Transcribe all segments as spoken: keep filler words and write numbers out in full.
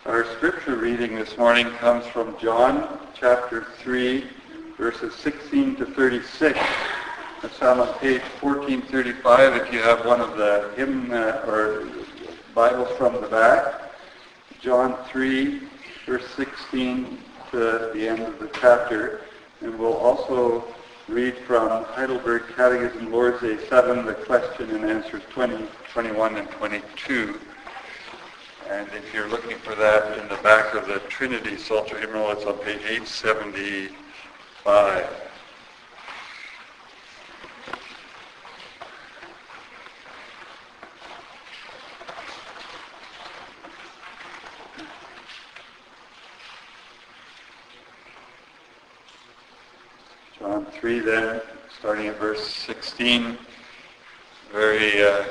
Our scripture reading this morning comes from John chapter three, verses sixteen to thirty-six. It's found on page fourteen thirty-five if you have one of the hymn uh, or Bibles from the back. John three, verse sixteen to the end of the chapter. And we'll also read from Heidelberg Catechism, Lord's Day seven, the question and answers twenty, twenty-one, and twenty-two. And if you're looking for that in the back of the Trinity Psalter hymnal, it's on page eight seventy-five. John three then, starting at verse sixteen, very uh,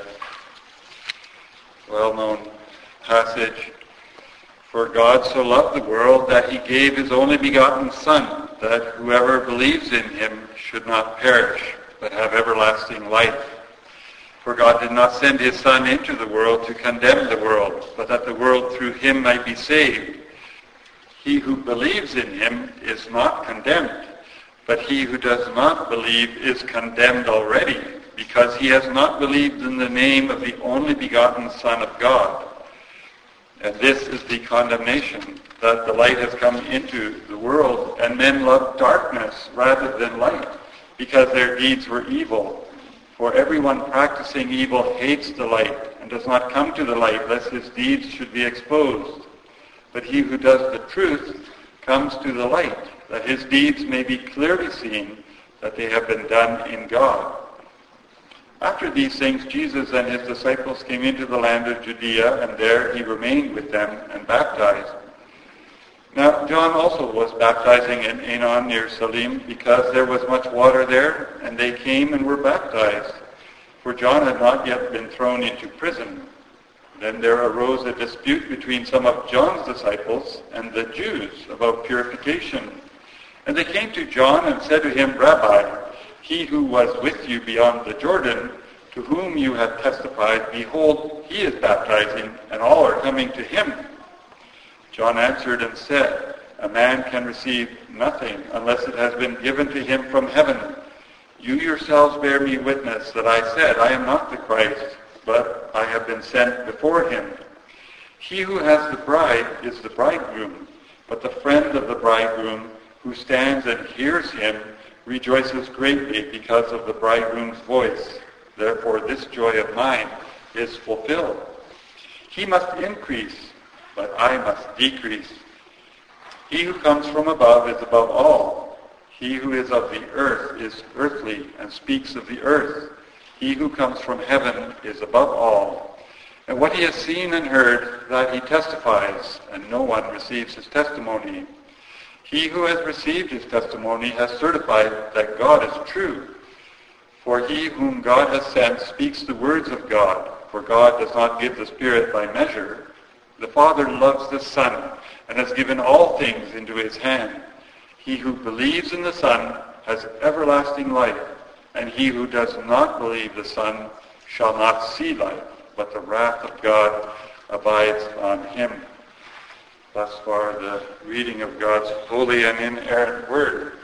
well-known passage. For God so loved the world that he gave his only begotten Son, that whoever believes in him should not perish, but have everlasting life. For God did not send his Son into the world to condemn the world, but that the world through him might be saved. He who believes in him is not condemned, but he who does not believe is condemned already, because he has not believed in the name of the only begotten Son of God. And this is the condemnation, that the light has come into the world, and men love darkness rather than light, because their deeds were evil. For everyone practicing evil hates the light, and does not come to the light, lest his deeds should be exposed. But he who does the truth comes to the light, that his deeds may be clearly seen, that they have been done in God. After these things, Jesus and his disciples came into the land of Judea, and there he remained with them and baptized. Now John also was baptizing in Aenon near Salim, because there was much water there, and they came and were baptized. For John had not yet been thrown into prison. Then there arose a dispute between some of John's disciples and the Jews about purification. And they came to John and said to him, Rabbi, he who was with you beyond the Jordan, to whom you have testified, behold, he is baptizing, and all are coming to him. John answered and said, a man can receive nothing unless it has been given to him from heaven. You yourselves bear me witness that I said, I am not the Christ, but I have been sent before him. He who has the bride is the bridegroom, but the friend of the bridegroom who stands and hears him rejoices greatly because of the bridegroom's voice. Therefore this joy of mine is fulfilled. He must increase, but I must decrease. He who comes from above is above all. He who is of the earth is earthly and speaks of the earth. He who comes from heaven is above all. And what he has seen and heard, that he testifies, and no one receives his testimony. He who has received his testimony has certified that God is true. For he whom God has sent speaks the words of God, for God does not give the Spirit by measure. The Father loves the Son, and has given all things into his hand. He who believes in the Son has everlasting life, and he who does not believe the Son shall not see life, but the wrath of God abides on him. Thus far, the reading of God's holy and inerrant word.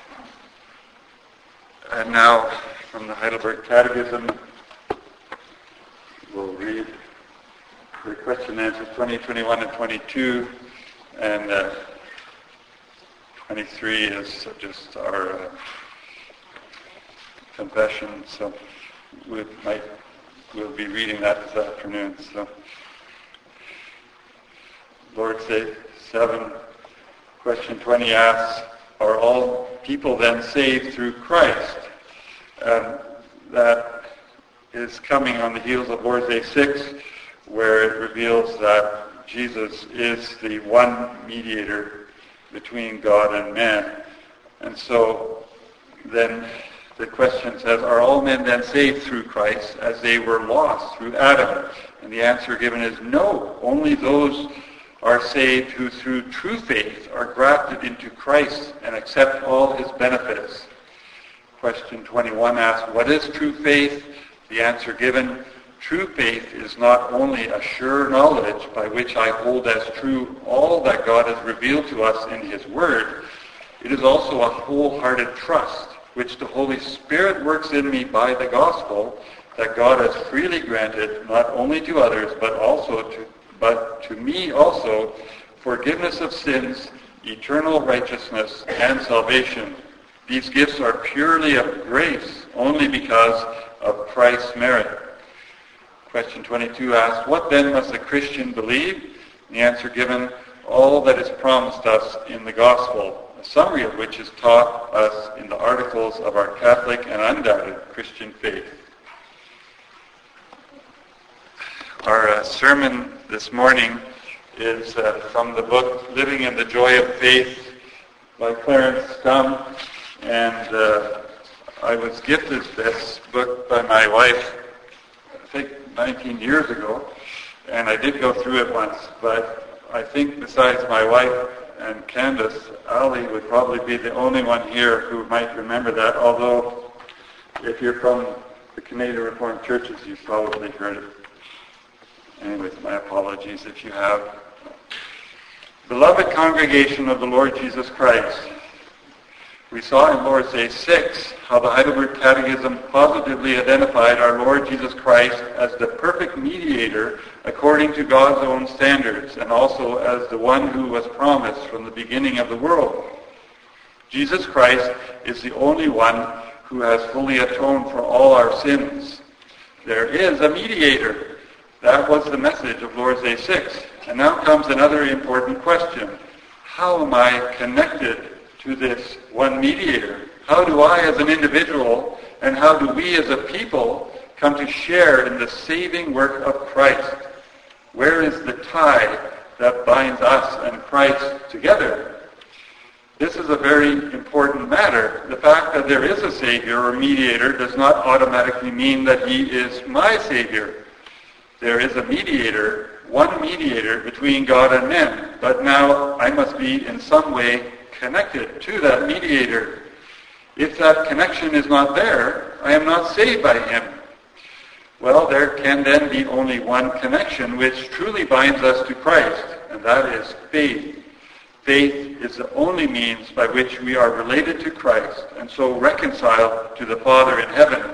And now, from the Heidelberg Catechism, we'll read the question and answers twenty, twenty-one, and twenty-two, and uh, twenty-three is just our uh, confession. So we might we'll be reading that this afternoon. So. Lord's Day seven, question twenty asks, are all people then saved through Christ? Um, that is coming on the heels of Lord's Day six, where it reveals that Jesus is the one mediator between God and man. And so then the question says, are all men then saved through Christ as they were lost through Adam? And the answer given is no, only those are saved who through true faith are grafted into Christ and accept all his benefits. Question twenty-one asks, what is true faith? The answer given, True faith is not only a sure knowledge by which I hold as true all that God has revealed to us in his word. It is also a wholehearted trust, which the Holy Spirit works in me by the gospel, that God has freely granted not only to others, but also to, but to me also, forgiveness of sins, eternal righteousness, and salvation. These gifts are purely of grace, only because of Christ's merit. Question twenty-two asks, what then must a Christian believe? The answer given, all that is promised us in the gospel, a summary of which is taught us in the articles of our Catholic and undoubted Christian faith. Our uh, sermon this morning is uh, from the book Living in the Joy of Faith by Clarence Stum, and uh, I was gifted this book by my wife, I think nineteen years ago, and I did go through it once, but I think besides my wife and Candace, Ali would probably be the only one here who might remember that, although if you're from the Canadian Reformed Churches, you've probably heard it. Anyways, my apologies if you have. Beloved congregation of the Lord Jesus Christ, we saw in Lord's Day six how the Heidelberg Catechism positively identified our Lord Jesus Christ as the perfect mediator according to God's own standards, and also as the one who was promised from the beginning of the world. Jesus Christ is the only one who has fully atoned for all our sins. There is a mediator. That was the message of Lord's Day six. And now comes another important question. How am I connected to this one mediator? How do I as an individual, and how do we as a people come to share in the saving work of Christ? Where is the tie that binds us and Christ together? This is a very important matter. The fact that there is a Savior or mediator does not automatically mean that he is my Savior. There is a mediator, one mediator between God and men, but now I must be in some way connected to that mediator. If that connection is not there, I am not saved by him. Well, there can then be only one connection which truly binds us to Christ, and that is faith. Faith is the only means by which we are related to Christ and so reconciled to the Father in heaven.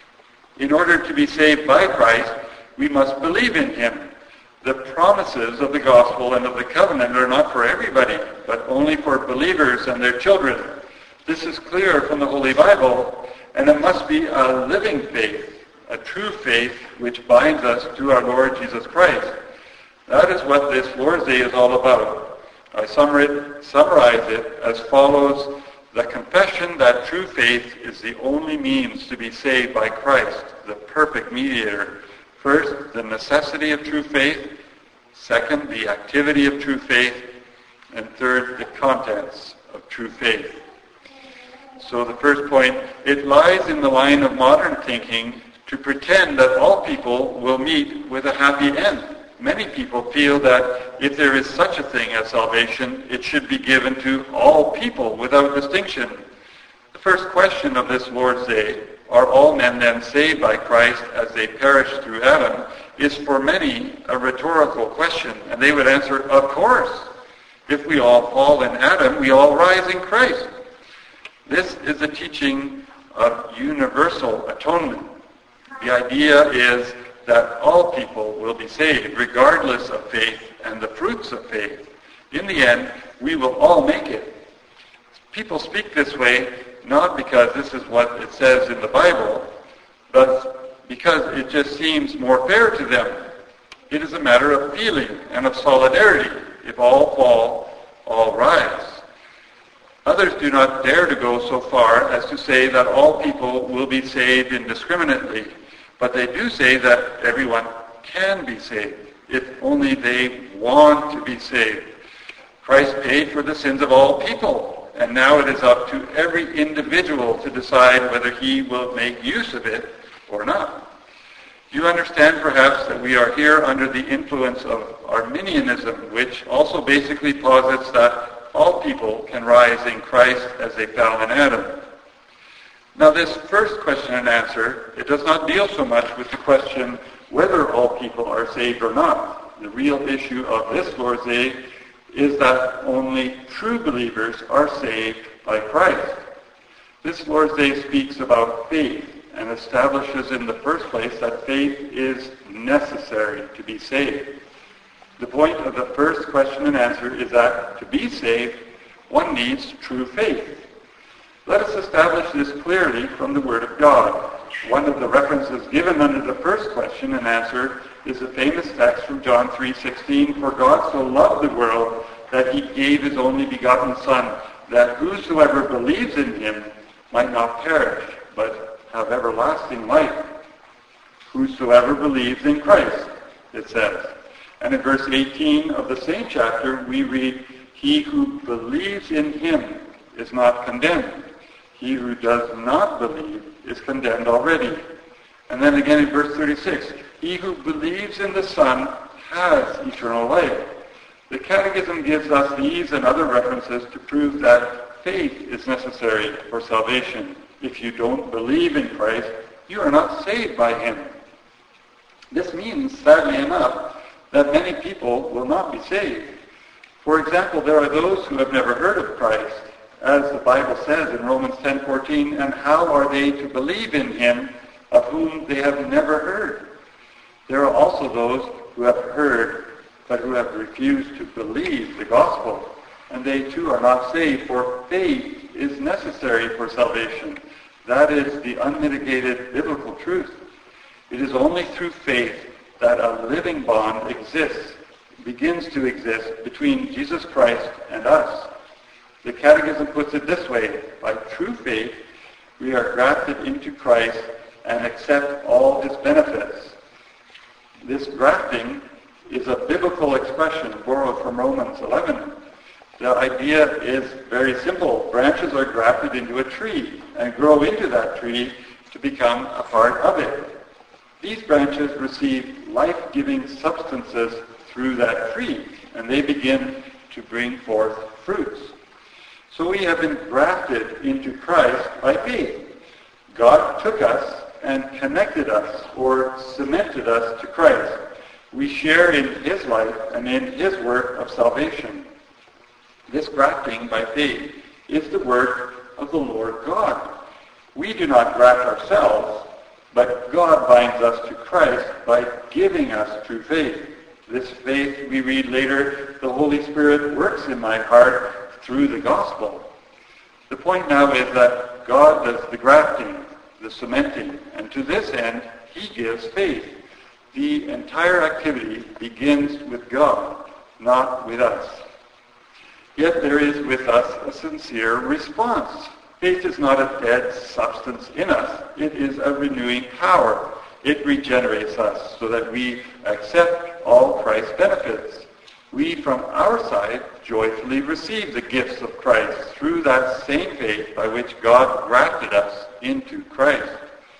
In order to be saved by Christ, we must believe in him. The promises of the gospel and of the covenant are not for everybody, but only for believers and their children. This is clear from the Holy Bible, and it must be a living faith, a true faith which binds us to our Lord Jesus Christ. That is what this Lord's Day is all about. I summarize it as follows: the confession that true faith is the only means to be saved by Christ, the perfect mediator. First, the necessity of true faith. Second, the activity of true faith. And third, the contents of true faith. So the first point, it lies in the line of modern thinking to pretend that all people will meet with a happy end. Many people feel that if there is such a thing as salvation, it should be given to all people without distinction. The first question of this Lord's Day, are all men then saved by Christ as they perish through Adam, is for many a rhetorical question. And they would answer, of course. If we all fall in Adam, we all rise in Christ. This is the teaching of universal atonement. The idea is that all people will be saved, regardless of faith and the fruits of faith. In the end, we will all make it. People speak this way not because this is what it says in the Bible, but because it just seems more fair to them. It is a matter of feeling and of solidarity. If all fall, all rise. Others do not dare to go so far as to say that all people will be saved indiscriminately, but they do say that everyone can be saved, if only they want to be saved. Christ paid for the sins of all people, and now it is up to every individual to decide whether he will make use of it or not. You understand perhaps that we are here under the influence of Arminianism, which also basically posits that all people can rise in Christ as they fell in Adam. Now this first question and answer, it does not deal so much with the question, whether all people are saved or not. The real issue of this Lord's Day is that only true believers are saved by Christ. This Lord's Day speaks about faith and establishes in the first place that faith is necessary to be saved. The point of the first question and answer is that to be saved, one needs true faith. Let us establish this clearly from the Word of God. One of the references given under the first question and answer is the famous text from John three sixteen, "For God so loved the world that he gave his only begotten Son, that whosoever believes in him might not perish, but have everlasting life." Whosoever believes in Christ, it says. And in verse eighteen of the same chapter, we read, "He who believes in him is not condemned. He who does not believe is condemned already." And then again in verse thirty-six, "He who believes in the Son has eternal life." The Catechism gives us these and other references to prove that faith is necessary for salvation. If you don't believe in Christ, you are not saved by him. This means, sadly enough, that many people will not be saved. For example, there are those who have never heard of Christ, as the Bible says in Romans ten fourteen, "And how are they to believe in him of whom they have never heard?" There are also those who have heard, but who have refused to believe the gospel, and they too are not saved, for faith is necessary for salvation. That is the unmitigated biblical truth. It is only through faith that a living bond exists, begins to exist between Jesus Christ and us. The Catechism puts it this way: by true faith, we are grafted into Christ and accept all his benefits. This grafting is a biblical expression borrowed from Romans eleven. The idea is very simple. Branches are grafted into a tree and grow into that tree to become a part of it. These branches receive life-giving substances through that tree, and they begin to bring forth fruits. So we have been grafted into Christ by faith. God took us and connected us, or cemented us to Christ. We share in his life and in his work of salvation. This grafting by faith is the work of the Lord God. We do not graft ourselves, but God binds us to Christ by giving us true faith. This faith, we read later, the Holy Spirit works in my heart through the gospel. The point now is that God does the grafting, the cementing, and to this end, he gives faith. The entire activity begins with God, not with us. Yet there is with us a sincere response. Faith is not a dead substance in us. It is a renewing power. It regenerates us so that we accept all Christ's benefits. We, from our side, joyfully receive the gifts of Christ through that same faith by which God grafted us into Christ.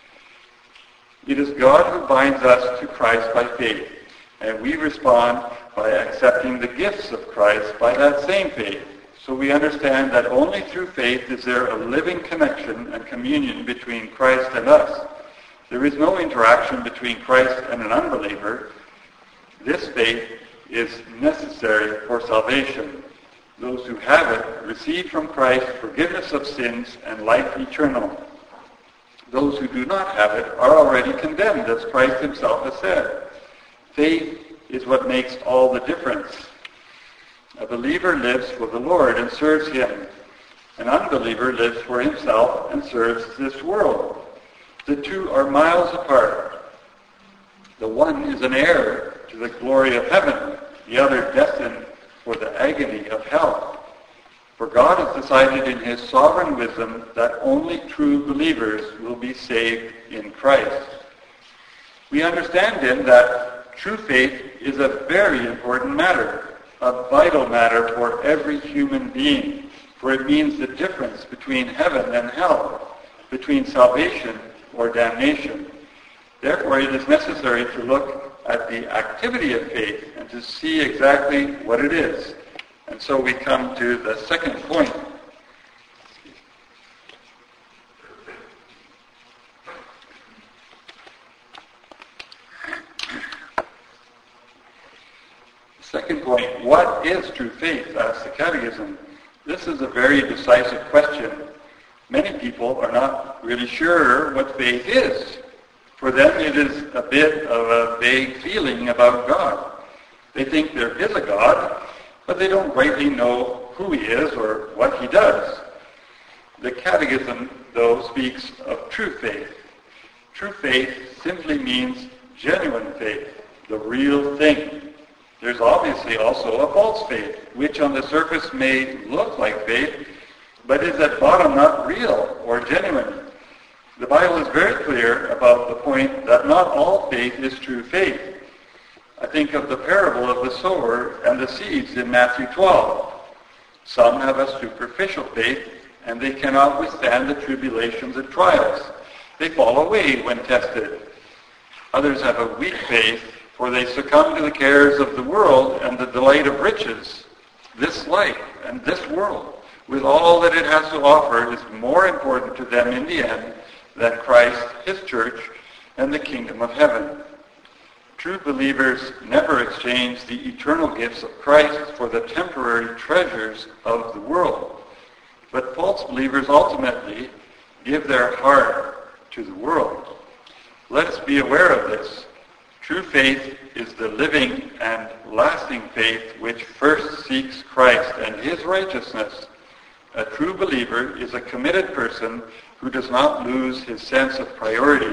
It is God who binds us to Christ by faith, and we respond by accepting the gifts of Christ by that same faith. So we understand that only through faith is there a living connection and communion between Christ and us. There is no interaction between Christ and an unbeliever. This faith is necessary for salvation. Those who have it receive from Christ forgiveness of sins and life eternal. Those who do not have it are already condemned, as Christ himself has said. Faith is what makes all the difference. A believer lives for the Lord and serves him. An unbeliever lives for himself and serves this world. The two are miles apart. The one is an heir to the glory of heaven, the other destined for the agony of hell. For God has decided in his sovereign wisdom that only true believers will be saved in Christ. We understand then that true faith is a very important matter, a vital matter for every human being, for it means the difference between heaven and hell, between salvation or damnation. Therefore, it is necessary to look at the activity of faith and to see exactly what it is. And so we come to the second point. point. What is true faith? Asks the Catechism. This is a very decisive question. Many people are not really sure what faith is. For them it is a bit of a vague feeling about God. They think there is a God, but they don't rightly know who he is or what he does. The Catechism, though, speaks of true faith. True faith simply means genuine faith, the real thing. There's obviously also a false faith, which on the surface may look like faith, but is at bottom not real or genuine. The Bible is very clear about the point that not all faith is true faith. I think of the parable of the sower and the seeds in Matthew twelve. Some have a superficial faith, and they cannot withstand the tribulations and trials. They fall away when tested. Others have a weak faith, for they succumb to the cares of the world and the delight of riches. This life and this world, with all that it has to offer, is more important to them in the end than Christ, his church, and the kingdom of heaven. True believers never exchange the eternal gifts of Christ for the temporary treasures of the world. But false believers ultimately give their heart to the world. Let us be aware of this. True faith is the living and lasting faith which first seeks Christ and his righteousness. A true believer is a committed person who does not lose his sense of priority.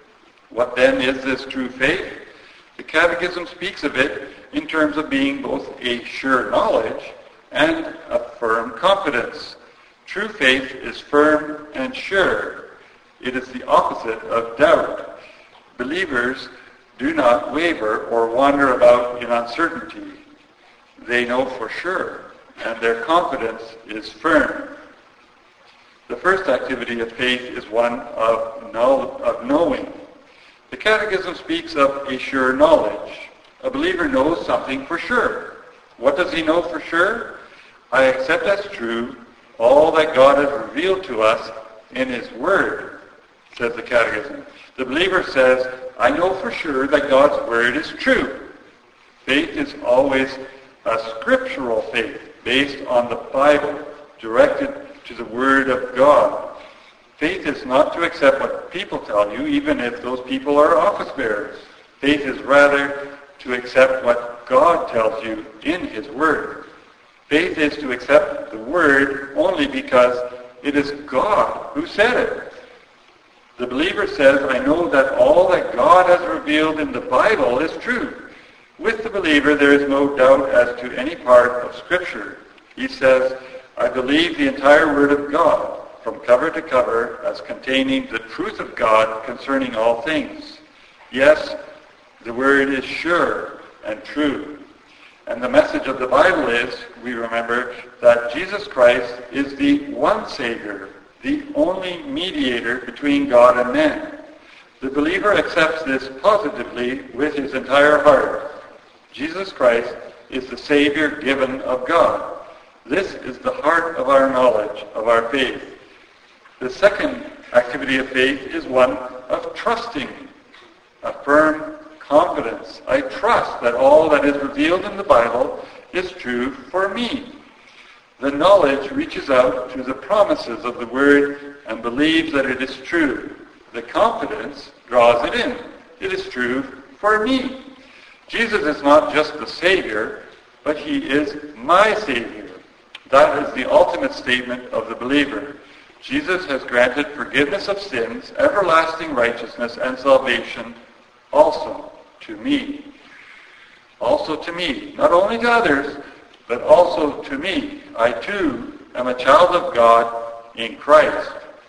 What then is this true faith? The Catechism speaks of it in terms of being both a sure knowledge and a firm confidence. True faith is firm and sure. It is the opposite of doubt. Believers do not waver or wander about in uncertainty. They know for sure, and their confidence is firm. The first activity of faith is one of, know, of knowing. The Catechism speaks of a sure knowledge. A believer knows something for sure. What does he know for sure? I accept as true all that God has revealed to us in his Word, says the Catechism. The believer says, I know for sure that God's Word is true. Faith is always a scriptural faith based on the Bible, directed to the Word of God. Faith is not to accept what people tell you, even if those people are office bearers. Faith is rather to accept what God tells you in his Word. Faith is to accept the Word only because it is God who said it. The believer says, I know that all that God has revealed in the Bible is true. With the believer, there is no doubt as to any part of Scripture. He says, I believe the entire Word of God, from cover to cover, as containing the truth of God concerning all things. Yes, the Word is sure and true. And the message of the Bible is, we remember, that Jesus Christ is the one Savior, the only mediator between God and man. The believer accepts this positively with his entire heart. Jesus Christ is the Savior given of God. This is the heart of our knowledge, of our faith. The second activity of faith is one of trusting, a firm confidence. I trust that all that is revealed in the Bible is true for me. The knowledge reaches out to the promises of the Word and believes that it is true. The confidence draws it in. It is true for me. Jesus is not just the Savior, but he is my Savior. That is the ultimate statement of the believer. Jesus has granted forgiveness of sins, everlasting righteousness, and salvation also to me. Also to me. Not only to others, but also to me. I too am a child of God in Christ.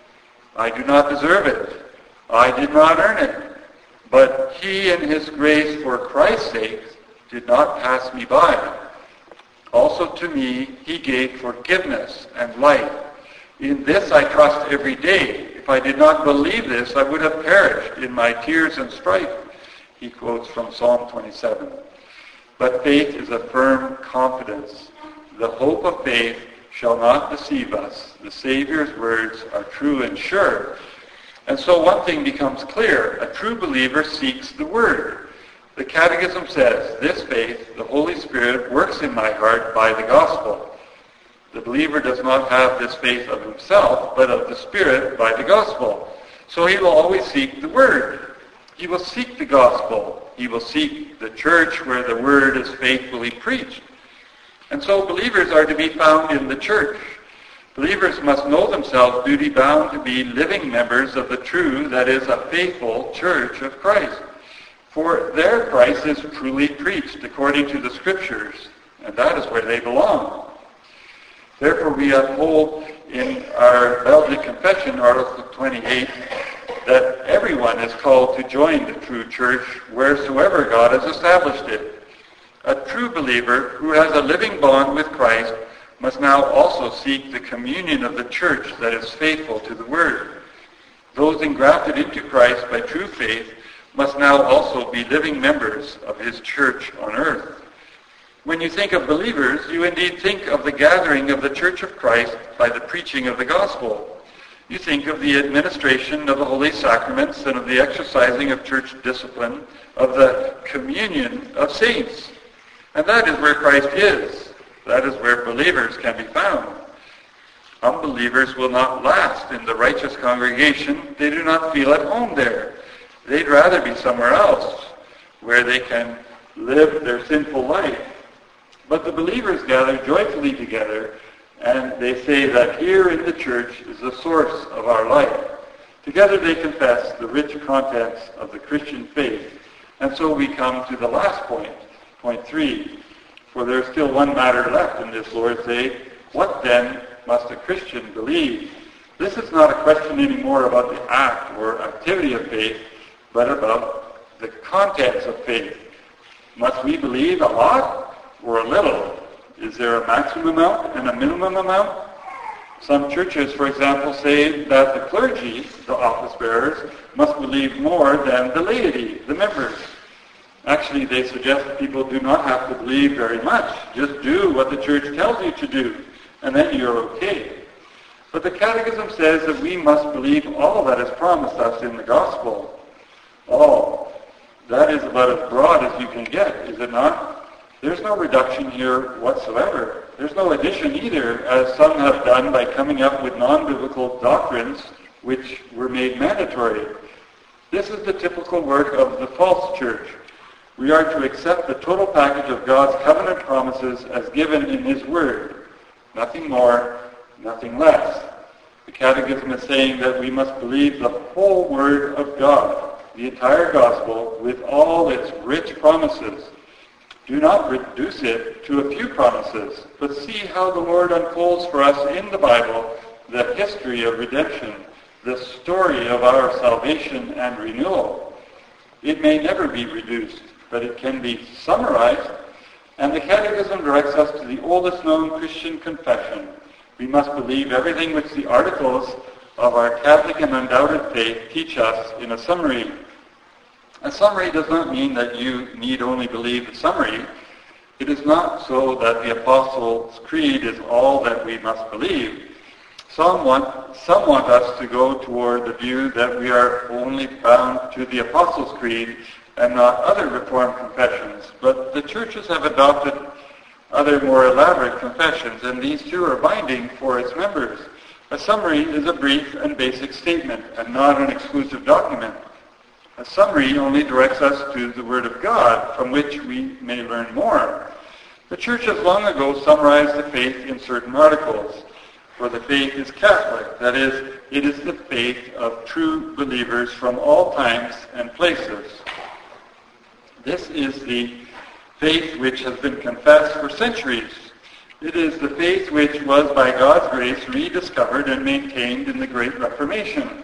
I do not deserve it. I did not earn it. But he in his grace for Christ's sake did not pass me by. Also to me he gave forgiveness and life. In this I trust every day. If I did not believe this, I would have perished in my tears and strife. He quotes from Psalm twenty-seven. But faith is a firm confidence. The hope of faith shall not deceive us. The Savior's words are true and sure. And so one thing becomes clear. A true believer seeks the Word. The Catechism says, this faith, the Holy Spirit, works in my heart by the gospel. The believer does not have this faith of himself, but of the Spirit by the gospel. So he will always seek the Word. He will seek the gospel. He will seek the church where the Word is faithfully preached. And so believers are to be found in the church. Believers must know themselves duty-bound to be living members of the true, that is, a faithful church of Christ. For there Christ is truly preached according to the Scriptures, and that is where they belong. Therefore we uphold in our Belgic Confession, Article twenty-eight, that everyone is called to join the true church wheresoever God has established it. A true believer who has a living bond with Christ must now also seek the communion of the church that is faithful to the Word. Those engrafted into Christ by true faith must now also be living members of his church on earth. When you think of believers, you indeed think of the gathering of the church of Christ by the preaching of the gospel. You think of the administration of the holy sacraments and of the exercising of church discipline, of the communion of saints. And that is where Christ is. That is where believers can be found. Unbelievers will not last in the righteous congregation. They do not feel at home there. They'd rather be somewhere else where they can live their sinful life. But the believers gather joyfully together, and they say that here in the church is the source of our life. Together they confess the rich contents of the Christian faith. And so we come to the last point, point three. For there is still one matter left in this Lord's Day. What then must a Christian believe? This is not a question anymore about the act or activity of faith, but about the contents of faith. Must we believe a lot or a little? Is there a maximum amount and a minimum amount? Some churches, for example, say that the clergy, the office bearers, must believe more than the laity, the members. Actually, they suggest that people do not have to believe very much. Just do what the church tells you to do, and then you're okay. But the Catechism says that we must believe all that is promised us in the gospel. All. That is about as broad as you can get, is it not? There's no reduction here whatsoever. There's no addition either, as some have done by coming up with non-biblical doctrines which were made mandatory. This is the typical work of the false church. We are to accept the total package of God's covenant promises as given in His Word. Nothing more, nothing less. The Catechism is saying that we must believe the whole Word of God, the entire gospel, with all its rich promises. Do not reduce it to a few promises, but see how the Lord unfolds for us in the Bible the history of redemption, the story of our salvation and renewal. It may never be reduced, but it can be summarized, and the Catechism directs us to the oldest known Christian confession. We must believe everything which the articles of our Catholic and undoubted faith teach us in a summary. A summary does not mean that you need only believe the summary. It is not so that the Apostles' Creed is all that we must believe. Some want, some want us to go toward the view that we are only bound to the Apostles' Creed and not other Reformed confessions. But the churches have adopted other more elaborate confessions, and these too are binding for its members. A summary is a brief and basic statement and not an exclusive document. A summary only directs us to the Word of God, from which we may learn more. The Church has long ago summarized the faith in certain articles. For the faith is Catholic, that is, it is the faith of true believers from all times and places. This is the faith which has been confessed for centuries. It is the faith which was by God's grace rediscovered and maintained in the Great Reformation.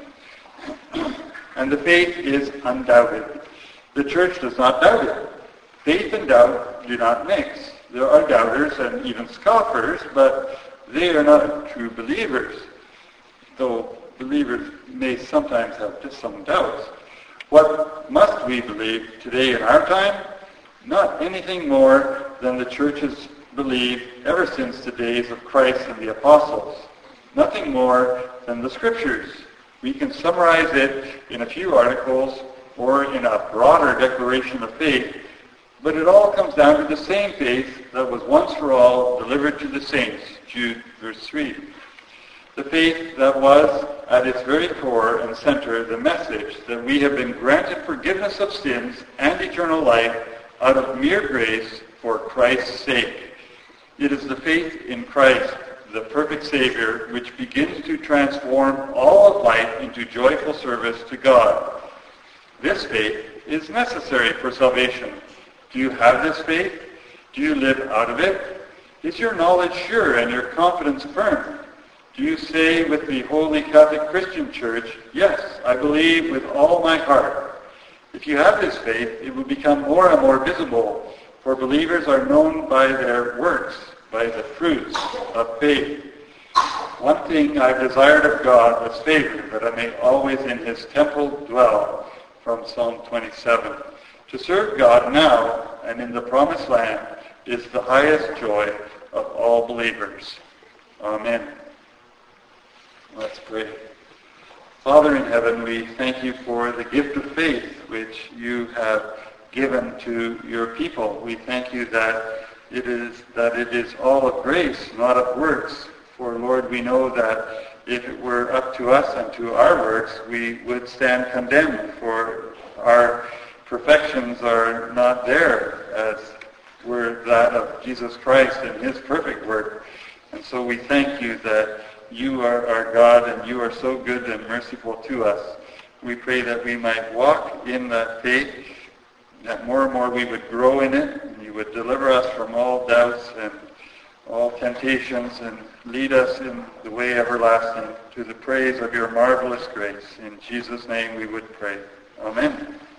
And the faith is undoubted. The Church does not doubt it. Faith and doubt do not mix. There are doubters and even scoffers, but they are not true believers, though believers may sometimes have just some doubts. What must we believe today in our time? Not anything more than the Church has believed ever since the days of Christ and the Apostles. Nothing more than the Scriptures. We can summarize it in a few articles or in a broader declaration of faith, but it all comes down to the same faith that was once for all delivered to the saints, Jude verse three. The faith that was at its very core and center the message that we have been granted forgiveness of sins and eternal life out of mere grace for Christ's sake. It is the faith in Christ, the perfect Savior, which begins to transform all of life into joyful service to God. This faith is necessary for salvation. Do you have this faith? Do you live out of it? Is your knowledge sure and your confidence firm? Do you say with the Holy Catholic Christian Church, yes, I believe with all my heart? If you have this faith, it will become more and more visible, for believers are known by their works, by the fruits of faith. One thing I've desired of God was favor, that I may always in his temple dwell, from Psalm twenty-seven. To serve God now and in the promised land is the highest joy of all believers. Amen. Let's pray. Father in heaven, we thank you for the gift of faith which you have given to your people. We thank you that it is that it is all of grace, not of works. For Lord, we know that if it were up to us and to our works, we would stand condemned, for our perfections are not there as were that of Jesus Christ and his perfect work. And so we thank you that you are our God and you are so good and merciful to us. We pray that we might walk in that faith, that more and more we would grow in it, and you would deliver us from all doubts and all temptations and lead us in the way everlasting to the praise of your marvelous grace. In Jesus' name we would pray. Amen.